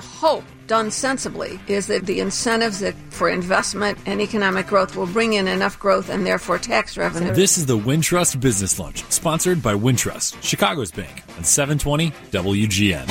hope, done sensibly, is that the incentives that for investment and economic growth will bring in enough growth and therefore tax revenue. This is the Wintrust Business Lunch, sponsored by Wintrust, Chicago's bank, on 720 WGN.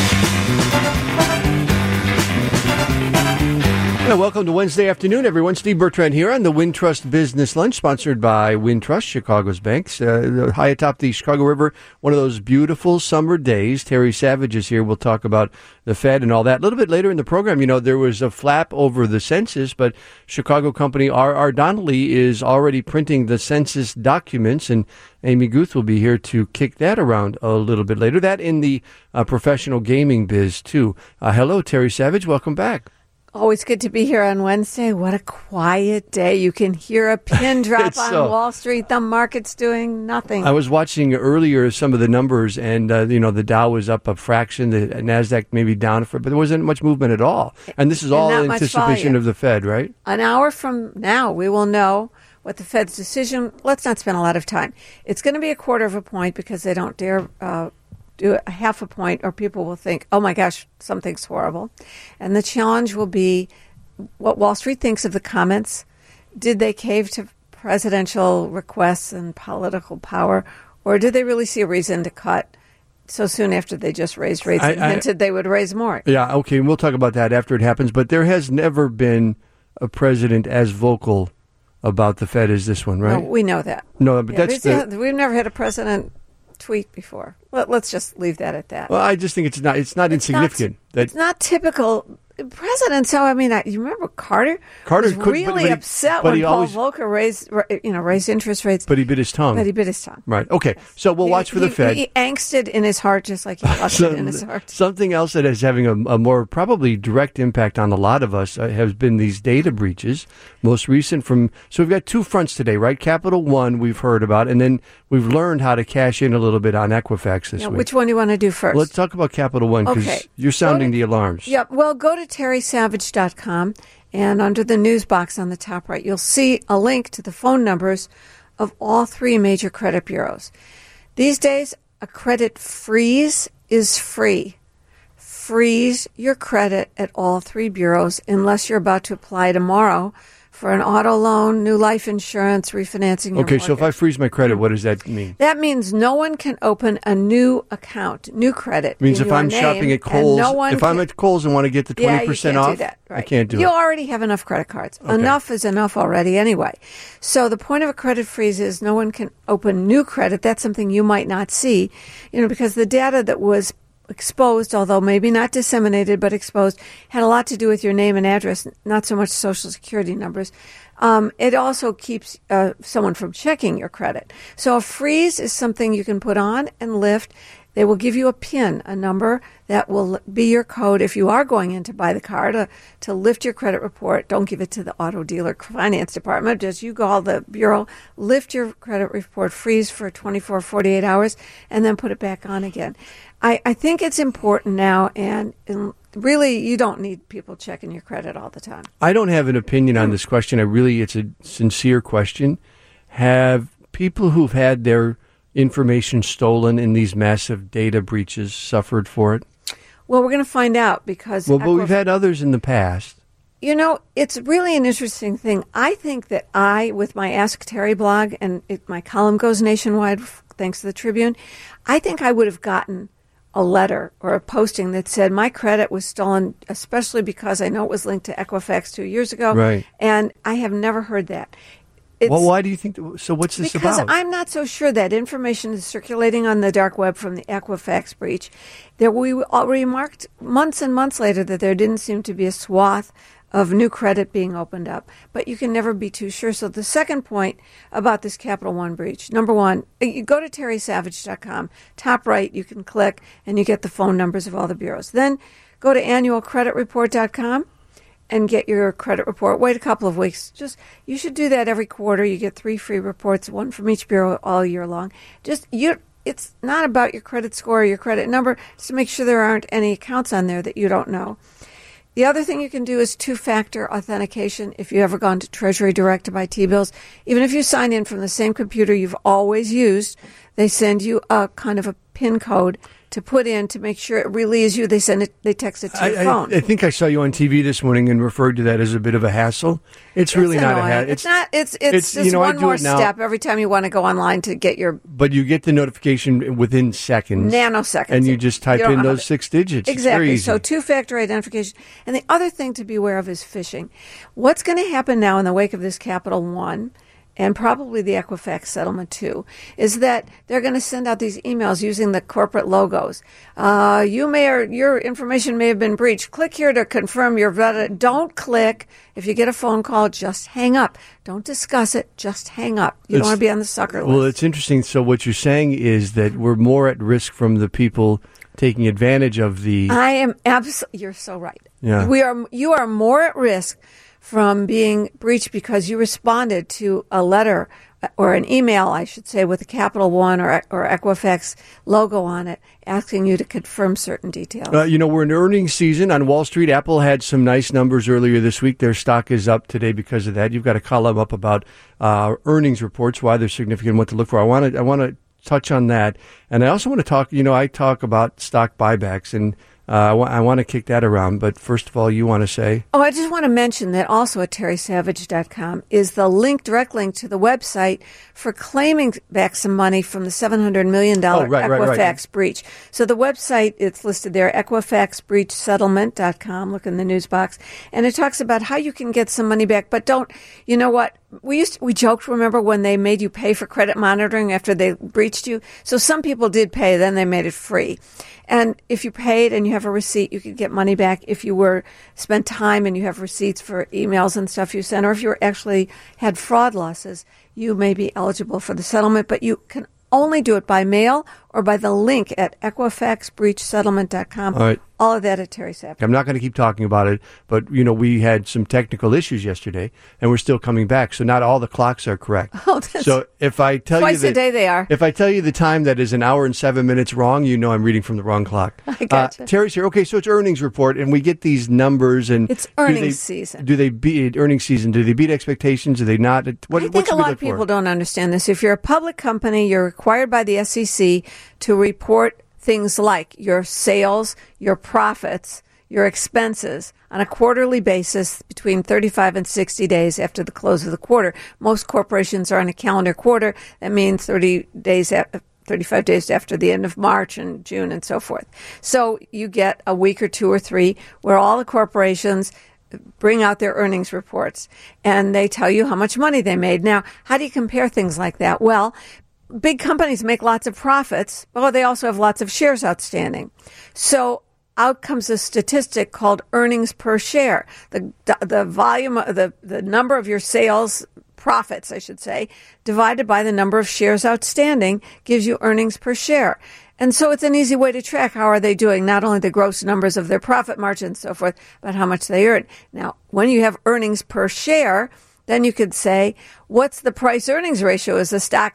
Well, welcome to Wednesday afternoon, everyone. Steve Bertrand here on the Wintrust Business Lunch, sponsored by Wintrust, Chicago's banks. High atop the Chicago River, one of those beautiful summer days. Terry Savage is here. We'll talk about the Fed and all that. A little bit later in the program, you know, there was a flap over the census, but Chicago company R.R. Donnelley is already printing the census documents, and Amy Guth will be here to kick that around a little bit later. That in the professional gaming biz, too. Hello, Terry Savage. Welcome back. Always good to be here on Wednesday. What a quiet day. You can hear a pin drop on Wall Street. The market's doing nothing. I was watching earlier some of the numbers, and, the Dow was up a fraction, the NASDAQ maybe down, but there wasn't much movement at all. And this is all in anticipation of the Fed, right? An hour from now, we will know what the Fed's decision. Let's not spend a lot of time. It's going to be a quarter of a point because they don't dare do a half a point, or people will think, oh my gosh, something's horrible. And the challenge will be what Wall Street thinks of the comments. Did they cave to presidential requests and political power, or did they really see a reason to cut so soon after they just raised rates and hinted they would raise more? Yeah, okay, and we'll talk about that after it happens. But there has never been a president as vocal about the Fed as this one, right? No, we know that. No, but we've never had a president tweet before. Well, let's just leave that at that. Well, I just think it's not insignificant. It's not typical. Presidents, so I mean, you remember Carter was really upset when Paul Volcker raised interest rates. But he bit his tongue. Right. Okay. So we'll watch for the Fed. He angsted in his heart just like he lusted in his heart. Something else that is having a more probably direct impact on a lot of us has been these data breaches. Most recent so we've got two fronts today, right? Capital One we've heard about, and then we've learned how to cash in a little bit on Equifax this week. Which one do you want to do first? Let's talk about Capital One because you're sounding the alarms. Yeah. Well, go to terrysavage.com, and under the news box on the top right, you'll see a link to the phone numbers of all three major credit bureaus. These days, a credit freeze is free. Freeze your credit at all three bureaus unless you're about to apply tomorrow for an auto loan, new life insurance, refinancing your mortgage. So if I freeze my credit, what does that mean? That means no one can open a new account, new credit. It means if I'm shopping at Kohl's, I'm at Kohl's and want to get the 20% off, do that, right. I can't do it. You already have enough credit cards. Okay. Enough is enough already anyway. So the point of a credit freeze is no one can open new credit. That's something you might not see, because the data that was exposed, although maybe not disseminated, but exposed, had a lot to do with your name and address, not so much Social Security numbers. It also keeps someone from checking your credit. So a freeze is something you can put on and lift. They will give you a PIN, a number that will be your code if you are going in to buy the car to lift your credit report. Don't give it to the auto dealer finance department. Just you call the bureau, lift your credit report, freeze for 24, 48 hours, and then put it back on again. I think it's important now, and really you don't need people checking your credit all the time. I don't have an opinion on this question. It's a sincere question. Have people who've had their information stolen in these massive data breaches suffered for it? Well, we're going to find out because... Well, but we've had others in the past. It's really an interesting thing. I think that with my Ask Terry blog, and my column goes nationwide thanks to the Tribune, I think I would have gotten a letter or a posting that said my credit was stolen, especially because I know it was linked to Equifax 2 years ago. Right. And I have never heard that. Well, why do you think? So what's this about? Because I'm not so sure that information is circulating on the dark web from the Equifax breach. We remarked months and months later that there didn't seem to be a swath of new credit being opened up. But you can never be too sure. So the second point about this Capital One breach, number one, you go to terrysavage.com. Top right, you can click, and you get the phone numbers of all the bureaus. Then go to annualcreditreport.com. and get your credit report. Wait a couple of weeks. You should do that every quarter. You get 3 free reports, one from each bureau all year long. It's not about your credit score or your credit number, just to make sure there aren't any accounts on there that you don't know. The other thing you can do is 2-factor authentication. If you've ever gone to Treasury Direct to buy T-bills, even if you sign in from the same computer you've always used, they send you a kind of a PIN code to put in to make sure it really is you. They text it to your phone. I think I saw you on TV this morning and referred to that as a bit of a hassle. It's really not a hassle. It's not. It's just one more step every time you want to go online to get your. But you get the notification within seconds, nanoseconds, and you just type in those 6 digits. Exactly. So two-factor identification. And the other thing to be aware of is phishing. What's going to happen now in the wake of this Capital One, and probably the Equifax settlement too, is that they're going to send out these emails using the corporate logos. Your information may have been breached. Click here to confirm your vetted. Don't click. If you get a phone call, just hang up. Don't discuss it. Just hang up. You don't want to be on the sucker list. Well, it's interesting. So what you're saying is that we're more at risk from the people taking advantage of the. I am absolutely. You're so right. Yeah. You are more at risk from being breached because you responded to a letter or an email, I should say, with a Capital One or Equifax logo on it, asking you to confirm certain details. We're in earnings season on Wall Street. Apple had some nice numbers earlier this week. Their stock is up today because of that. You've got a column up about earnings reports, why they're significant, what to look for. I want to touch on that, and I also want to talk. I talk about stock buybacks and. I want to kick that around, but first of all, you want to say? I just want to mention that also at terrysavage.com is the direct link to the website for claiming back some money from the $700 million Equifax breach. So the website, it's listed there, equifaxbreachsettlement.com. Look in the news box. And it talks about how you can get some money back, but don't, you know what? We joked, remember, when they made you pay for credit monitoring after they breached you? So some people did pay, then they made it free. And if you paid and you have a receipt, you could get money back if you spent time and you have receipts for emails and stuff you sent, or if you actually had fraud losses, you may be eligible for the settlement, but you can only do it by mail or by the link at equifaxbreachsettlement.com. All right. All of that at Terry Savage. I'm not going to keep talking about it, but, we had some technical issues yesterday, and we're still coming back, so not all the clocks are correct. So if I tell you twice a day they are. If I tell you the time that is an hour and 7 minutes wrong, I'm reading from the wrong clock. I gotcha. Terry's here. Okay, so it's earnings report, and we get these numbers. And it's earnings season. Do they beat earnings season? Do they beat expectations? Do they not? I think a lot of people don't understand this. If you're a public company, you're required by the SEC to report things like your sales, your profits, your expenses on a quarterly basis between 35 and 60 days after the close of the quarter. Most corporations are on a calendar quarter. That means 35 days after the end of March and June and so forth. So you get a week or two or three where all the corporations bring out their earnings reports and they tell you how much money they made. Now, how do you compare things like that? Well, big companies make lots of profits, but they also have lots of shares outstanding. So out comes a statistic called earnings per share. The volume, the number of your sales, profits, I should say, divided by the number of shares outstanding gives you earnings per share. And so it's an easy way to track how are they doing, not only the gross numbers of their profit margin and so forth, but how much they earn. Now, when you have earnings per share, then you could say, what's the price earnings ratio? Is the stock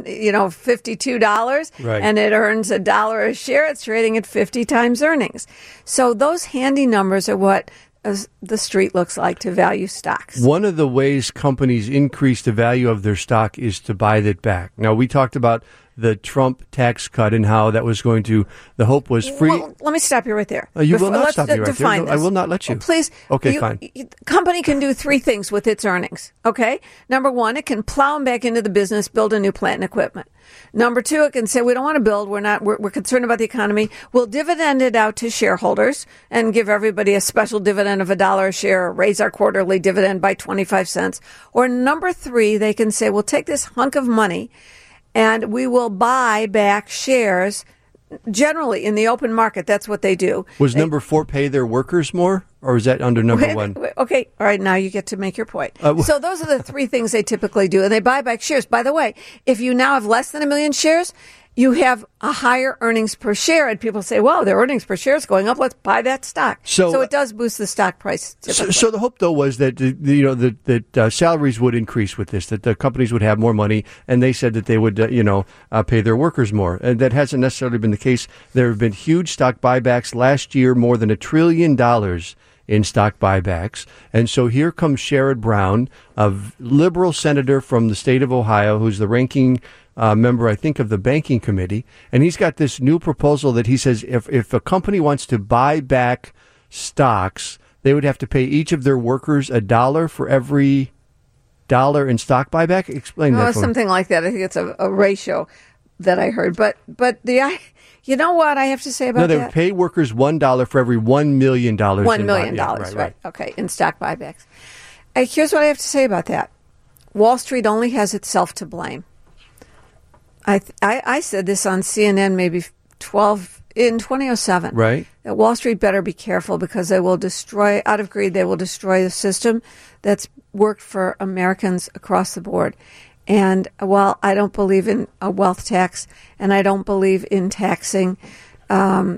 $52 right, and it earns $1 a share? It's trading at 50 times earnings. So those handy numbers are what the street looks like to value stocks. One of the ways companies increase the value of their stock is to buy it back. Now, we talked about the Trump tax cut and how that was going to, the hope was free. Well, let me stop you right there. You will not stop me right there. This. I will not let you. Well, please. Okay, fine. Company can do three things with its earnings, okay? Number one, it can plow them back into the business, build a new plant and equipment. Number two, it can say, we don't want to build. We're concerned about the economy. We'll dividend it out to shareholders and give everybody a special dividend of $1 a share, or raise our quarterly dividend by 25 cents. Or number three, they can say, we'll take this hunk of money and we will buy back shares. Generally, in the open market, that's what they do. Was number four pay their workers more, or is that under number one? Okay, all right, now you get to make your point. So those are the three things they typically do, and they buy back shares. By the way, if you now have less than 1 million shares, you have a higher earnings per share, and people say, wow, their earnings per share is going up, let's buy that stock. So it does boost the stock price typically. So the hope, though, was that that salaries would increase with this, that the companies would have more money, and they said that they would pay their workers more. And that hasn't necessarily been the case. There have been huge stock buybacks last year, more than $1 trillion in stock buybacks. And so here comes Sherrod Brown, a liberal senator from the state of Ohio, who's the ranking member, I think, of the banking committee, and he's got this new proposal that he says if a company wants to buy back stocks, they would have to pay each of their workers $1 for every dollar in stock buyback. Explain that for me. Something like that. I think it's a ratio that I heard. But you know what I have to say about that? No, they would pay workers $1 for every $1 million. $1 million, right. Okay, in stock buybacks. Here's what I have to say about that. Wall Street only has itself to blame. I said this on CNN maybe in 2007. Right. That Wall Street better be careful because they will destroy, out of greed, they will destroy the system that's worked for Americans across the board. And while I don't believe in a wealth tax and I don't believe in taxing some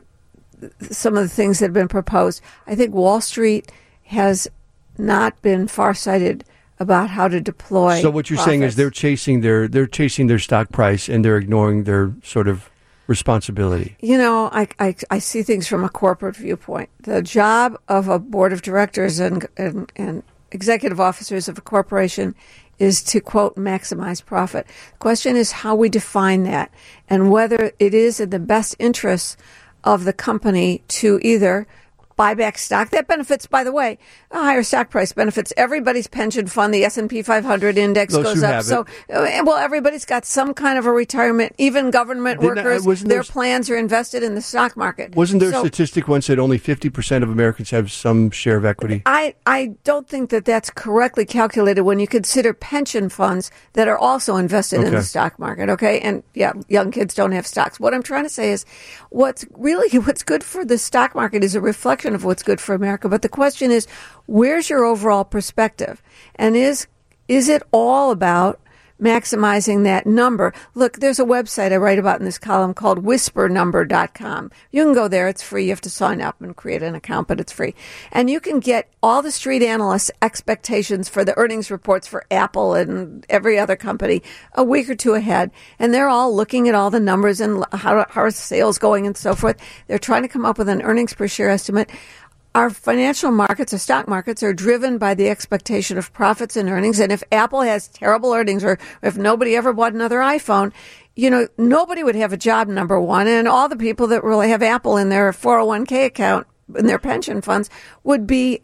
of the things that have been proposed, I think Wall Street has not been farsighted about how to deploy. So what you're saying is they're chasing their stock price and they're ignoring their sort of responsibility. You know, I see things from a corporate viewpoint. The job of a board of directors and executive officers of a corporation is to, quote, maximize profit. The question is how we define that and whether it is in the best interests of the company to either buy back stock. That benefits, by the way, a higher stock price benefits everybody's pension fund. The S&P 500 index goes up. So, well, everybody's got some kind of a retirement. Even government workers, their plans are invested in the stock market. Wasn't there a statistic once that only 50% of Americans have some share of equity? I don't think that that's correctly calculated when you consider pension funds that are also invested in the stock market. Okay, and yeah, young kids don't have stocks. What I'm trying to say is, what's good for the stock market is a reflection of what's good for America. But the question is, where's your overall perspective? And is it all about maximizing that number? Look, there's a website I write about in this column called whispernumber.com. You can go there. It's free. You have to sign up and create an account, but it's free. And you can get all the street analysts' expectations for the earnings reports for Apple and every other company a week or two ahead. And they're all looking at all the numbers and how are sales going and so forth. They're trying to come up with an earnings per share estimate. Our financial markets, our stock markets, are driven by the expectation of profits and earnings. And if Apple has terrible earnings, or if nobody ever bought another iPhone, you know, nobody would have a job, number one. And all the people that really have Apple in their 401k account, in their pension funds, would be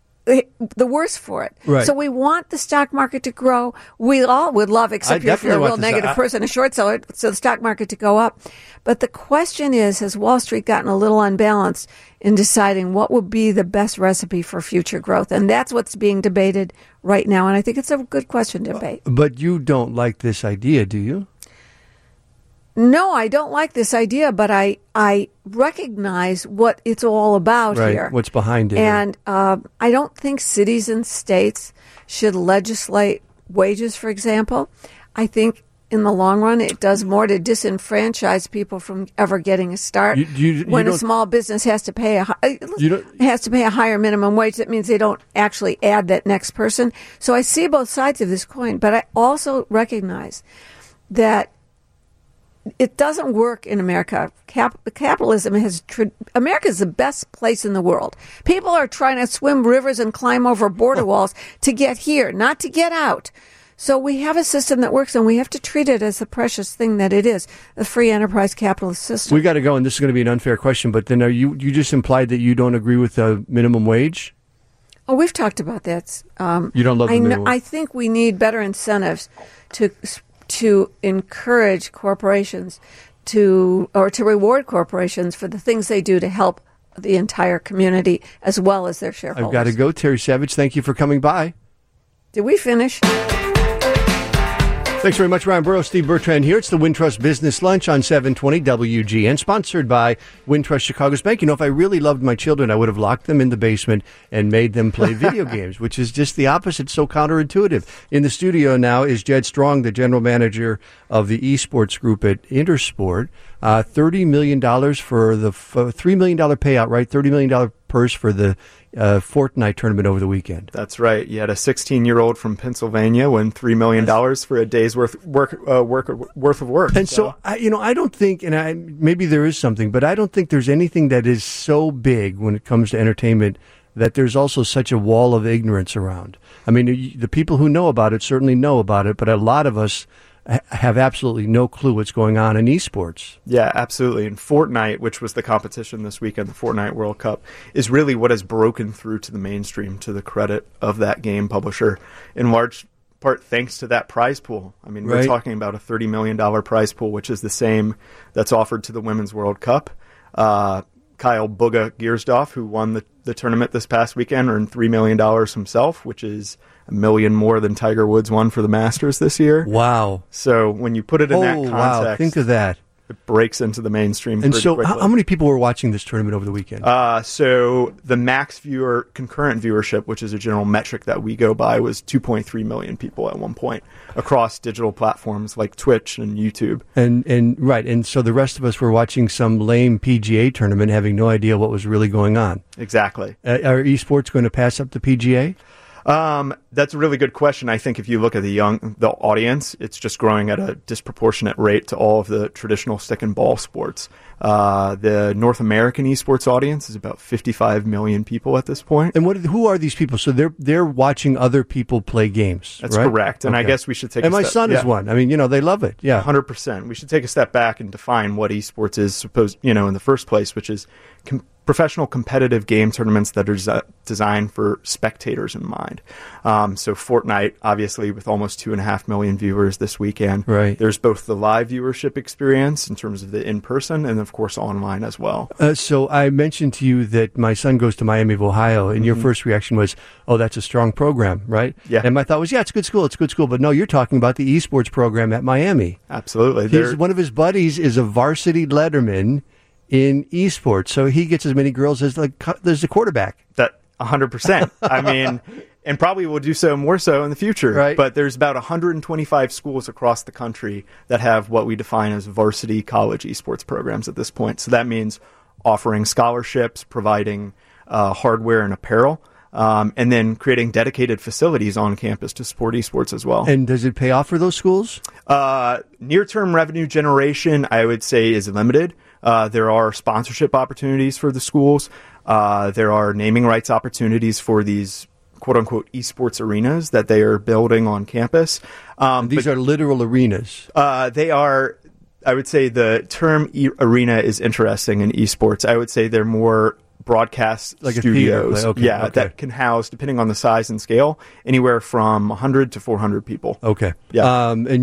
the worse for it. Right. So we want the stock market to grow. We all would love, except if you're a real negative person, a short seller, so the stock market to go up. But the question is, has Wall Street gotten a little unbalanced in deciding what would be the best recipe for future growth? And that's what's being debated right now. And I think it's a good question to debate. But you don't like this idea, do you? No, I don't like this idea, but I recognize what it's all about here. What's behind it. And I don't think cities and states should legislate wages, for example. I think in the long run, it does more to disenfranchise people from ever getting a start. When a small business has to pay a higher minimum wage, that means they don't actually add that next person. So I see both sides of this coin, but I also recognize that it doesn't work in America. Capitalism America is the best place in the world. People are trying to swim rivers and climb over border walls to get here, not to get out. So we have a system that works, and we have to treat it as the precious thing that it is, the free enterprise capitalist system. We got to go, and this is going to be an unfair question, but then you just implied that you don't agree with the minimum wage? Oh, we've talked about that. You don't love the minimum. I think we need better incentives to encourage corporations to reward corporations for the things they do to help the entire community as well as their shareholders. I've got to go. Terry Savage, thank you for coming by. Did we finish? Thanks very much, Ryan Burrows, Steve Bertrand here. It's the Wintrust Business Lunch on 720 WGN, sponsored by Wintrust Chicago's Bank. You know, if I really loved my children, I would have locked them in the basement and made them play video games, which is just the opposite, so counterintuitive. In the studio now is Jed Strong, the general manager of the esports group at Intersport. $30 million for the $3 million payout, right? $30 million purse for the Fortnite tournament over the weekend. That's right. You had a 16-year-old from Pennsylvania win $3 million for a day's worth of work. And so I don't think, and maybe there is something, but I don't think there's anything that is so big when it comes to entertainment that there's also such a wall of ignorance around. I mean, the people who know about it certainly know about it, but a lot of us have absolutely no clue what's going on in esports. Yeah, absolutely. And Fortnite, which was the competition this weekend, the Fortnite World Cup, is really what has broken through to the mainstream, to the credit of that game publisher, in large part thanks to that prize pool. I mean, we're talking about a $30 million prize pool, which is the same that's offered to the Women's World Cup. Kyle Bugha Giersdorf, who won the tournament this past weekend, earned $3 million himself, which is $1 million more than Tiger Woods won for the Masters this year. Wow. So when you put it in that context, wow. Think of that. It breaks into the mainstream and pretty so quickly. How many people were watching this tournament over the weekend? So the max concurrent viewership, which is a general metric that we go by, was 2.3 million people at one point across digital platforms like Twitch and YouTube. And so the rest of us were watching some lame PGA tournament, having no idea what was really going on. Exactly. Are esports going to pass up the PGA? That's a really good question. I think if you look at the audience, it's just growing at a disproportionate rate to all of the traditional stick and ball sports. The North American esports audience is about 55 million people at this point. And who are these people? So they're watching other people play games. That's right? correct. And okay. I guess we should take. And my son is one. I mean, they love it. Yeah, 100%. We should take a step back and define what esports is in the first place, which is professional competitive game tournaments that are designed for spectators in mind. So Fortnite, obviously, with almost 2.5 million viewers this weekend. Right. There's both the live viewership experience in terms of the in-person and, of course, online as well. So I mentioned to you that my son goes to Miami of Ohio, and your first reaction was, oh, that's a strong program, right? Yeah. And my thought was, it's a good school. But no, you're talking about the esports program at Miami. Absolutely. One of his buddies is a varsity letterman in esports, so he gets as many girls as there's a quarterback. That 100%. I mean, and probably will do so more so in the future. Right. But there's about 125 schools across the country that have what we define as varsity college esports programs at this point. So that means offering scholarships, providing hardware and apparel, and then creating dedicated facilities on campus to support esports as well. And does it pay off for those schools? Near-term revenue generation, I would say, is limited. There are sponsorship opportunities for the schools. There are naming rights opportunities for these quote-unquote esports arenas that they are building on campus. These are literal arenas. They are, I would say the term arena is interesting in esports. I would say they're more broadcast like studios. Okay. That can house, depending on the size and scale, anywhere from 100 to 400 people. Okay. Yeah. And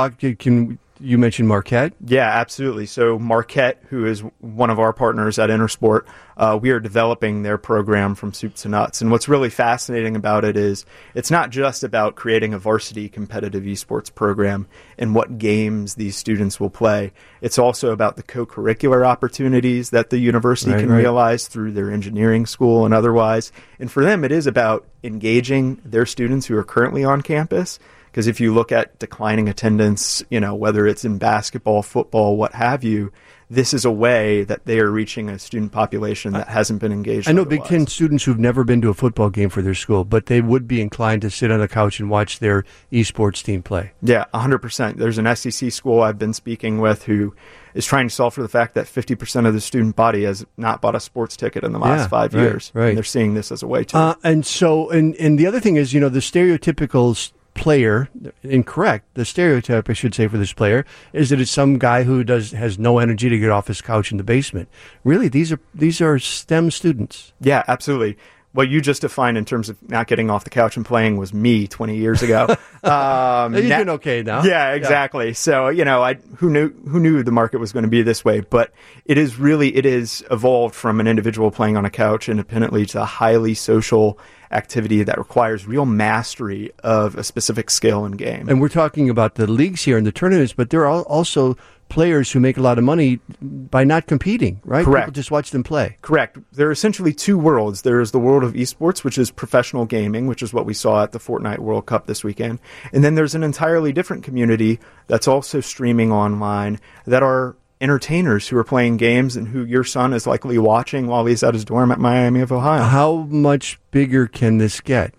you mentioned Marquette? Yeah, absolutely. So Marquette, who is one of our partners at Intersport, we are developing their program from soup to nuts. And what's really fascinating about it is it's not just about creating a varsity competitive esports program and what games these students will play. It's also about the co-curricular opportunities that the university can realize through their engineering school and otherwise. And for them, it is about engaging their students who are currently on campus. Because if you look at declining attendance, whether it's in basketball, football, what have you, this is a way that they are reaching a student population that hasn't been engaged. I know otherwise. Big Ten students who've never been to a football game for their school, but they would be inclined to sit on the couch and watch their esports team play. Yeah, 100%. There's an SEC school I've been speaking with who is trying to solve for the fact that 50% of the student body has not bought a sports ticket in the last 5 years. Right. And they're seeing this as a way to. And the other thing is, the stereotypical player, incorrect, the stereotype I should say for this player is that it's some guy who has no energy to get off his couch in the basement. Really, these are STEM students. Yeah, absolutely. What you just defined in terms of not getting off the couch and playing was me 20 years ago. You're doing okay now. Yeah, exactly. Yeah. So, who knew the market was going to be this way? But it is evolved from an individual playing on a couch independently to a highly social activity that requires real mastery of a specific skill and game. And we're talking about the leagues here and the tournaments, but there are also players who make a lot of money by not competing, right? Correct. People just watch them play. Correct. There are essentially two worlds. There is the world of esports, which is professional gaming, which is what we saw at the Fortnite World Cup this weekend. And then there's an entirely different community that's also streaming online that are entertainers who are playing games and who your son is likely watching while he's at his dorm at Miami of Ohio. How much bigger can this get?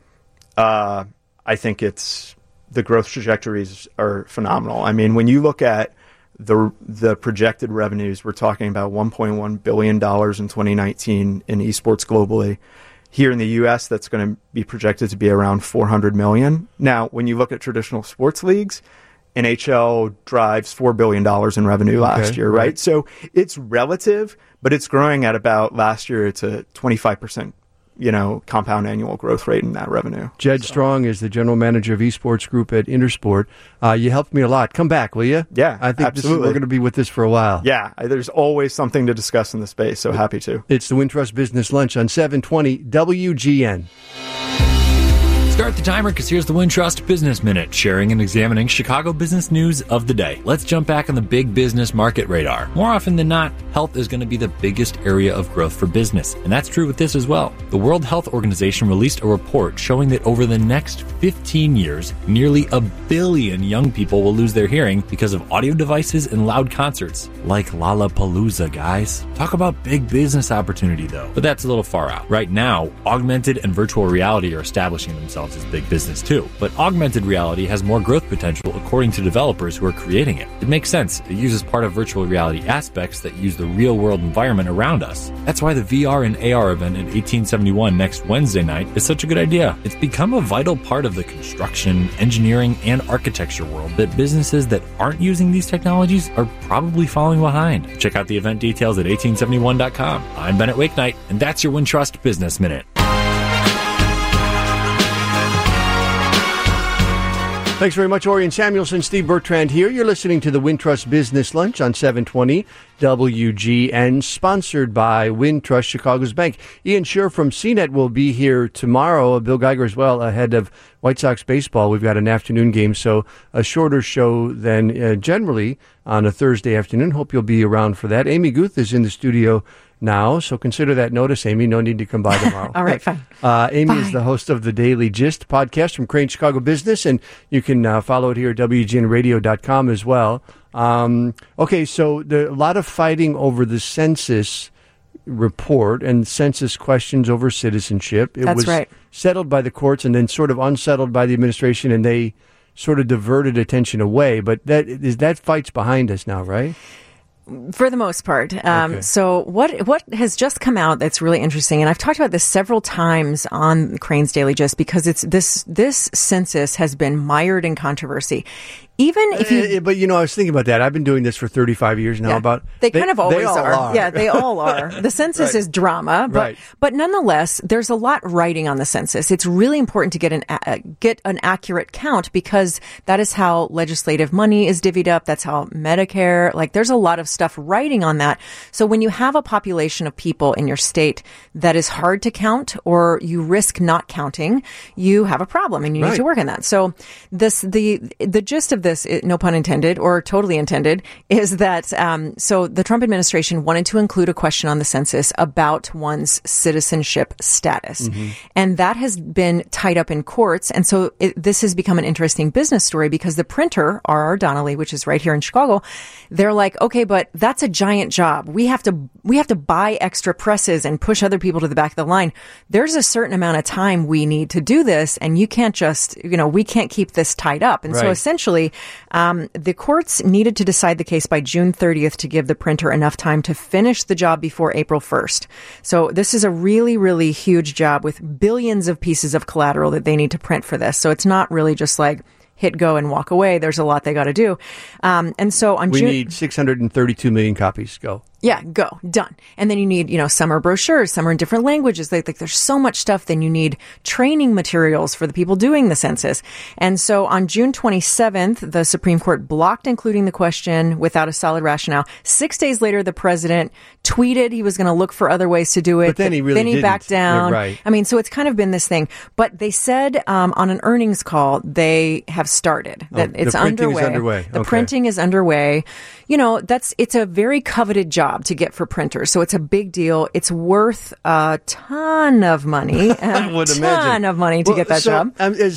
I think the growth trajectories are phenomenal. I mean, when you look at the projected revenues, we're talking about $1.1 billion in 2019 in esports globally. Here in the U.S., that's going to be projected to be around $400 million. Now, when you look at traditional sports leagues, NHL drives $4 billion in revenue last year, right? So it's relative, but it's growing at about, last year, it's a 25%, compound annual growth rate in that revenue. Jed Strong is the general manager of esports group at Intersport. You helped me a lot. Come back, will you? Yeah, I think absolutely. we're going to be with this for a while. Yeah, there's always something to discuss in the space, so happy to. It's the Wintrust Business Lunch on 720 WGN. Start the timer because here's the Wintrust Business Minute, sharing and examining Chicago business news of the day. Let's jump back on the big business market radar. More often than not, health is going to be the biggest area of growth for business, and that's true with this as well. The World Health Organization released a report showing that over the next 15 years, nearly 1 billion young people will lose their hearing because of audio devices and loud concerts, like Lollapalooza, guys. Talk about big business opportunity, though. But that's a little far out. Right now, augmented and virtual reality are establishing themselves as big business too. But augmented reality has more growth potential according to developers who are creating it. It makes sense. It uses part of virtual reality aspects that use the real world environment around us. That's why the VR and AR event at 1871 next Wednesday night is such a good idea. It's become a vital part of the construction, engineering, and architecture world that businesses that aren't using these technologies are probably falling behind. Check out the event details at 1871.com. I'm Bennett Wakenight, and that's your Wintrust Business Minute. Thanks very much, Orion Samuelson. Steve Bertrand here. You're listening to the Wintrust Business Lunch on 720 WGN, sponsored by Wintrust Chicago's Bank. Ian Scher from CNET will be here tomorrow. Bill Geiger as well, ahead of White Sox baseball. We've got an afternoon game, so a shorter show than generally on a Thursday afternoon. Hope you'll be around for that. Amy Guth is in the studio now, so consider that notice, Amy. No need to come by tomorrow. All right, fine. Amy is the host of the Daily Gist podcast from Crane Chicago Business, and you can follow it here at WGNradio.com as well. Okay, so a lot of fighting over the census report and census questions over citizenship. It was settled by the courts and then sort of unsettled by the administration, and they sort of diverted attention away. But that fight's behind us now, right? For the most part. So what has just come out that's really interesting, and I've talked about this several times on Crane's Daily Gist, because it's this census has been mired in controversy. Even if you... But, I was thinking about that. I've been doing this for 35 years now. They kind of always are. Yeah, they all are. The census is drama, but nonetheless, there's a lot riding on the census. It's really important to get an accurate count, because that is how legislative money is divvied up. That's how Medicare, there's a lot of stuff riding on that. So when you have a population of people in your state that is hard to count, or you risk not counting, you have a problem and you need to work on that. So the gist of this, no pun intended or totally intended, is that so the Trump administration wanted to include a question on the census about one's citizenship status. Mm-hmm. And that has been tied up in courts. And so this has become an interesting business story, because the printer, R.R. Donnelley, which is right here in Chicago, they're like, okay, but that's a giant job. We have to buy extra presses and push other people to the back of the line. There's a certain amount of time we need to do this, and you can't just, we can't keep this tied up. And so essentially, the courts needed to decide the case by June 30th to give the printer enough time to finish the job before April 1st. So this is a really, really huge job with billions of pieces of collateral that they need to print for this. So it's not really just hit go and walk away. There's a lot they got to do. And so on we need 632 million copies. Go. Yeah, go. Done. And then you need, some are brochures, some are in different languages. There's so much stuff. Then you need training materials for the people doing the census. And so on June 27th, the Supreme Court blocked including the question without a solid rationale. 6 days later, the president tweeted he was going to look for other ways to do it. But then he backed down. Yeah, right. I mean, so it's kind of been this thing. But they said on an earnings call, they have started. That it's underway. The printing is underway. It's a very coveted job to get for printers. So it's a big deal. It's worth a ton of money. Of money to get that job.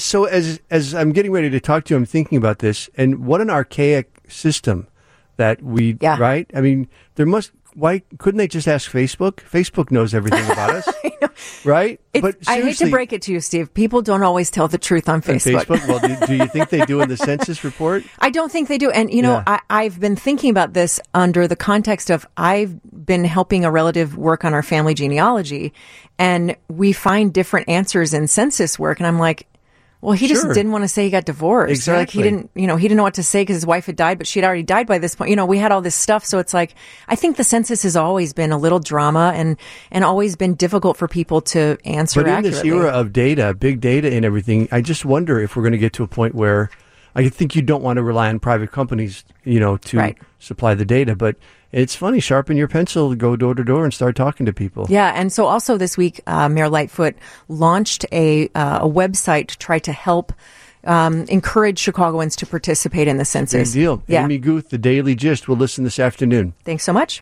As I'm getting ready to talk to you, I'm thinking about this, and what an archaic system that right? I mean, why couldn't they just ask Facebook? Facebook knows everything about us. I know. Right? But I hate to break it to you, Steve. People don't always tell the truth on Facebook. Well, do you think they do in the census report? I don't think they do. And, I've been thinking about this under the context of I've been helping a relative work on our family genealogy, and we find different answers in census work. And I'm like, Well, he just didn't want to say he got divorced. Exactly. Like he didn't know what to say because his wife had died, but she had already died by this point. We had all this stuff. So it's like, I think the census has always been a little drama and always been difficult for people to answer accurately. But in this era of data, big data and everything, I just wonder if we're going to get to a point where I think you don't want to rely on private companies, to supply the data. But it's funny, sharpen your pencil, go door to door and start talking to people. Yeah, and so also this week, Mayor Lightfoot launched a website to try to help encourage Chicagoans to participate in the census. Big deal. Yeah. Amy Guth, The Daily Gist. We'll listen this afternoon. Thanks so much.